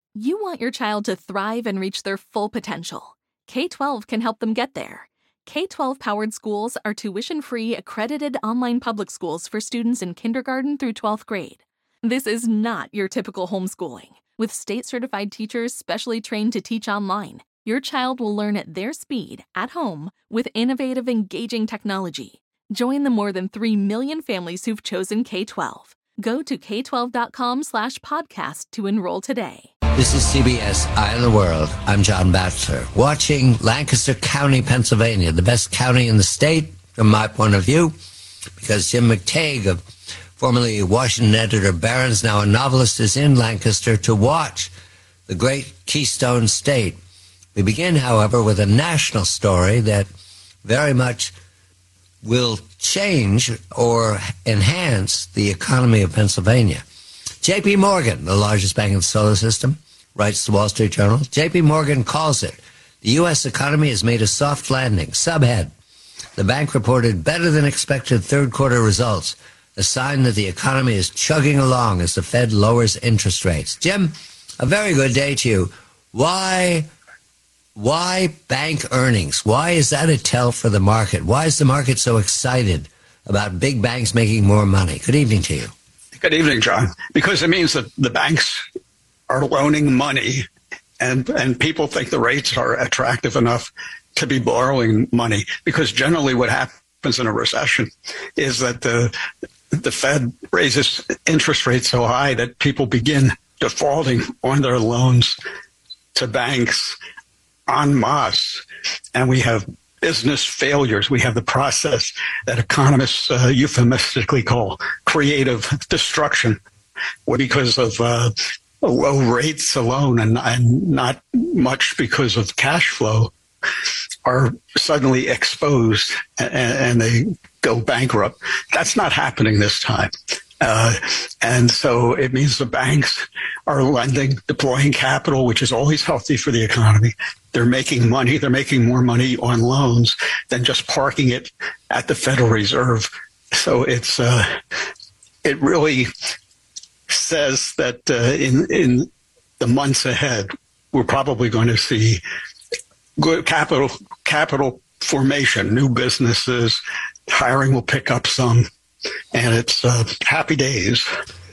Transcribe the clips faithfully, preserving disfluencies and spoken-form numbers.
You want your child to thrive and reach their full potential. K twelve can help them get there. K twelve-powered schools are tuition-free, accredited online public schools for students in kindergarten through twelfth grade. This is not your typical homeschooling. With state-certified teachers specially trained to teach online, your child will learn at their speed, at home, with innovative, engaging technology. Join the more than three million families who've chosen K twelve. Go to k twelve dot com slash podcast to enroll today. This is C B S Eye on the World. I'm John Batchelor, watching Lancaster County, Pennsylvania, the best county in the state from my point of view, because Jim McTague, of formerly Washington editor Barron's, now a novelist, is in Lancaster to watch the great Keystone State. We begin, however, with a national story that very much will change or enhance the economy of Pennsylvania. J P. Morgan, the largest bank in the solar system, writes the Wall Street Journal. J P. Morgan calls it, the U S economy has made a soft landing. Subhead, the bank reported better than expected third quarter results, a sign that the economy is chugging along as the Fed lowers interest rates. Jim, a very good day to you. Why, why bank earnings? Why is that a tell for the market? Why is the market so excited about big banks making more money? Good evening to you. Good evening, John. Because it means that the banks are loaning money, and and people think the rates are attractive enough to be borrowing money. Because generally what happens in a recession is that the the Fed raises interest rates so high that people begin defaulting on their loans to banks en masse, and we have business failures. We have the process that economists uh, euphemistically call creative destruction, because of uh, low rates alone and, and not much because of cash flow, are suddenly exposed and, and they go bankrupt. That's not happening this time. Uh, and so it means the banks are lending, deploying capital, which is always healthy for the economy. They're making money. They're making more money on loans than just parking it at the Federal Reserve. So it's uh, it really says that uh, in in the months ahead, we're probably going to see good capital capital formation, new businesses, hiring will pick up some. And it's uh, happy days.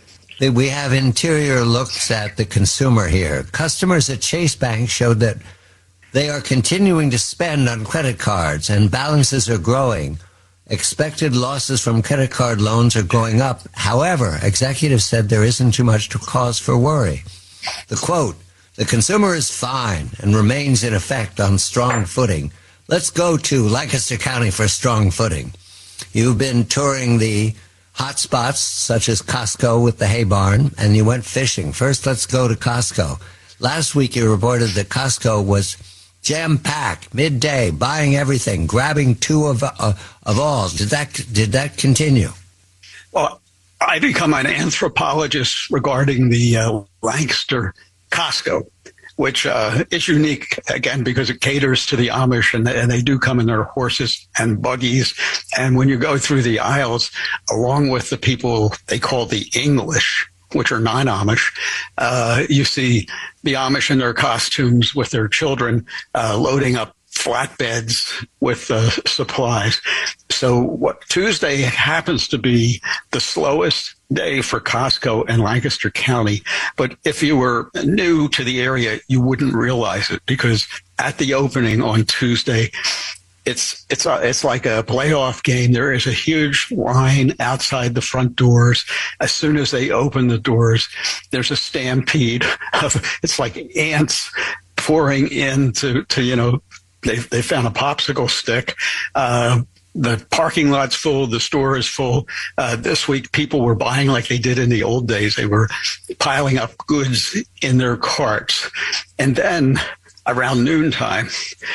We have interior looks at the consumer here. Customers at Chase Bank showed that they are continuing to spend on credit cards and balances are growing. Expected losses from credit card loans are going up. However, executives said there isn't too much to cause for worry. The quote, the consumer is fine and remains in effect on strong footing. Let's go to Lancaster County for strong footing. You've been touring the hot spots such as Costco with the hay barn, and you went fishing. First, let's go to Costco. Last week, you reported that Costco was jam-packed, midday, buying everything, grabbing two of uh, of all. Did that did that continue? Well, I become an anthropologist regarding the uh, Lancaster Costco, which uh, is unique, again, because it caters to the Amish, and they, and they do come in their horses and buggies. And when you go through the aisles, along with the people they call the English, which are non-Amish, uh, you see the Amish in their costumes with their children uh, loading up flatbeds with uh, supplies. So what Tuesday happens to be the slowest day for Costco in Lancaster County. But if you were new to the area, you wouldn't realize it, because at the opening on Tuesday, it's it's a, it's like a playoff game. There is a huge line outside the front doors. As soon as they open the doors, there's a stampede of, it's like ants pouring in to, to you know, they they found a popsicle stick. Uh, the parking lot's full. The store is full. Uh, this week, people were buying like they did in the old days. They were piling up goods in their carts. And then around noontime,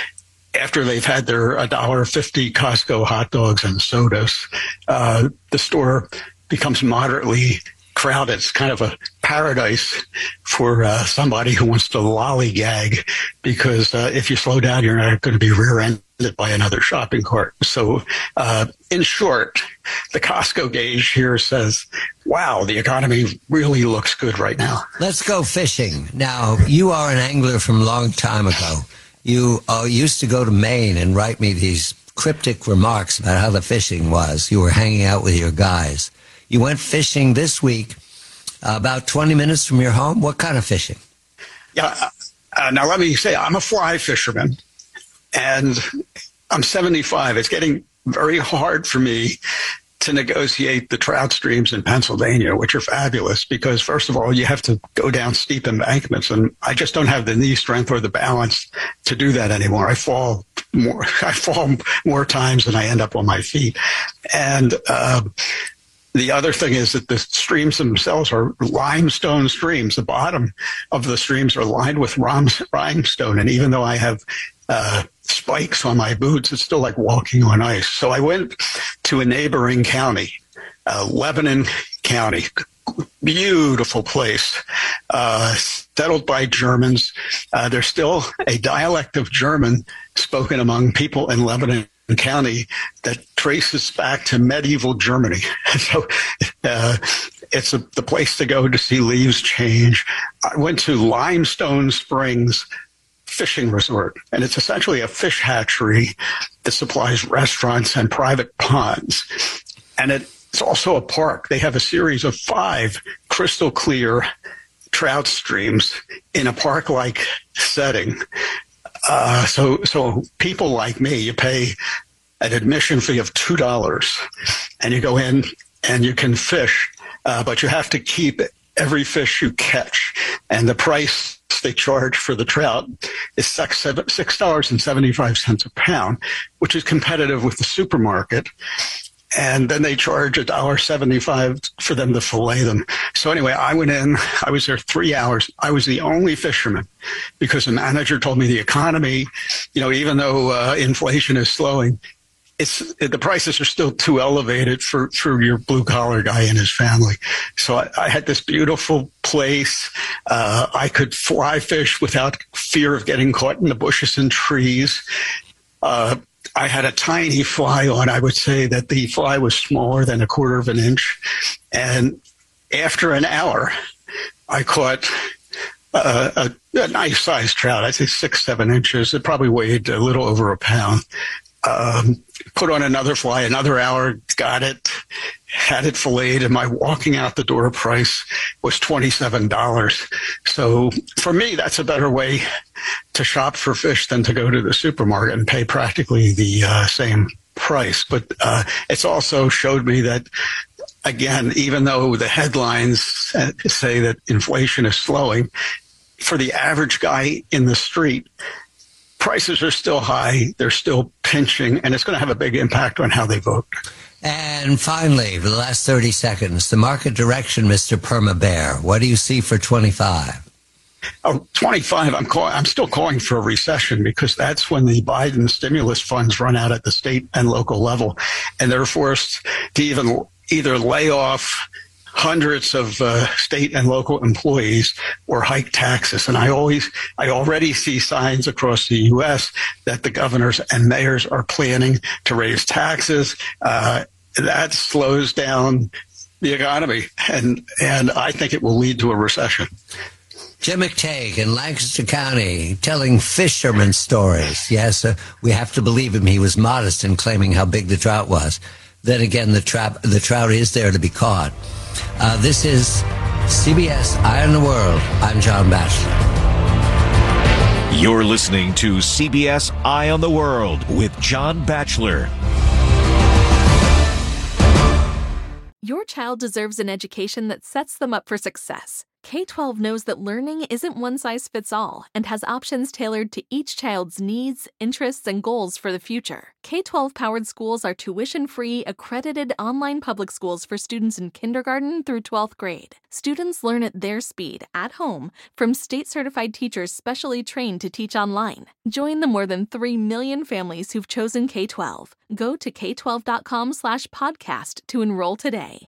after they've had their one dollar fifty Costco hot dogs and sodas, uh, the store becomes moderately crowded. It's kind of a paradise for uh, somebody who wants to lollygag, because uh, if you slow down, you're not going to be rear-ended by another shopping cart. So, uh, in short, the Costco gauge here says, wow, the economy really looks good right now. Let's go fishing. Now, you are an angler from a long time ago. You uh, used to go to Maine and write me these cryptic remarks about how the fishing was. You were hanging out with your guys. You went fishing this week, uh, about twenty minutes from your home. What kind of fishing? Yeah. Uh, now, let me say, I'm a fly fisherman, and I'm seventy-five. It's getting very hard for me to negotiate the trout streams in Pennsylvania, which are fabulous, because first of all, you have to go down steep embankments, and I just don't have the knee strength or the balance to do that anymore. I fall more, I fall more times than I end up on my feet. And, uh, the other thing is that the streams themselves are limestone streams. The bottom of the streams are lined with limestone. And even though I have uh, spikes on my boots, it's still like walking on ice. So I went to a neighboring county, uh, Lebanon County. Beautiful place, uh, settled by Germans. Uh, there's still a dialect of German spoken among people in Lebanon County that traces back to medieval Germany. So uh, it's a, the place to go to see leaves change. I went to Limestone Springs Fishing Resort, and it's essentially a fish hatchery that supplies restaurants and private ponds. And it's also a park. They have a series of five crystal clear trout streams in a park-like setting. Uh, so, so people like me, you pay an admission fee of two dollars, and you go in and you can fish, uh, but you have to keep every fish you catch. And the price they charge for the trout is six dollars and seventy-five cents a pound, which is competitive with the supermarket. And then they charge one dollar and seventy-five cents for them to fillet them. So anyway, I went in. I was there three hours. I was the only fisherman, because the manager told me the economy, you know, even though uh, inflation is slowing, it's the prices are still too elevated for, for your blue-collar guy and his family. So I, I had this beautiful place. Uh, I could fly fish without fear of getting caught in the bushes and trees. Uh, I had a tiny fly on. I would say that the fly was smaller than a quarter of an inch. And after an hour, I caught a, a, a nice-sized trout. I'd say six, seven inches. It probably weighed a little over a pound. Um, put on another fly, another hour, got it, had it filleted, and my walking out the door price was twenty-seven dollars. So for me, that's a better way to shop for fish than to go to the supermarket and pay practically the uh, same price. But uh, it's also showed me that, again, even though the headlines say that inflation is slowing, for the average guy in the street, prices are still high, they're still pinching, and it's going to have a big impact on how they vote. And finally, for the last thirty seconds, the market direction, Mister Perma Bear. What do you see for twenty-five? Oh, twenty-five, I'm call, I'm still calling for a recession, because that's when the Biden stimulus funds run out at the state and local level, and they're forced to even either lay off hundreds of uh, state and local employees or hike taxes. And I always, I already see signs across the U S that the governors and mayors are planning to raise taxes. Uh, that slows down the economy, and and I think it will lead to a recession. Jim McTague in Lancaster County telling fisherman stories. Yes, uh, we have to believe him. He was modest in claiming how big the trout was. Then again, the, trap, the trout is there to be caught. Uh, this is C B S Eye on the World. I'm John Batchelor. You're listening to C B S Eye on the World with John Batchelor. Your child deserves an education that sets them up for success. K twelve knows that learning isn't one size fits all and has options tailored to each child's needs, interests, and goals for the future. K twelve powered schools are tuition-free, accredited online public schools for students in kindergarten through twelfth grade. Students learn at their speed, at home, from state-certified teachers specially trained to teach online. Join the more than three million families who've chosen K twelve. Go to k twelve dot com slash podcast to enroll today.